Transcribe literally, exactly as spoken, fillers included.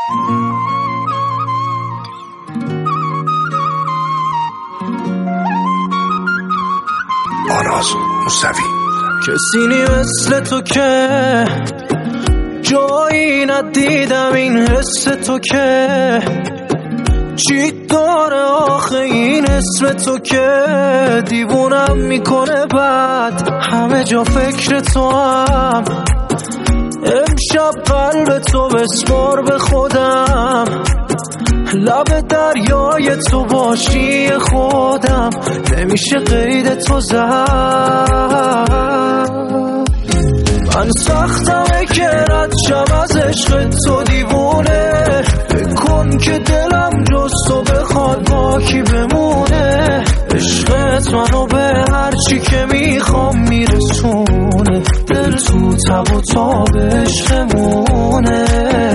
آراز موسوی. کسی نی مثل تو که جایی ندیدم، این حس تو که چی داره آخه این اسم تو که دیوونم میکنه. بعد همه جا فکر تو هم، امشب قلب تو بسپار به خودم، لب دریای تو باشی خودم، نمیشه قید تو زد. من سختمه که رد شم از عشق تو دیوونه، بکن که دلم جز تو بخواد با کی بمونه. عشقت منو به هر چی که میخوام میرسونه، دل تو تب و تاب عشقمونه.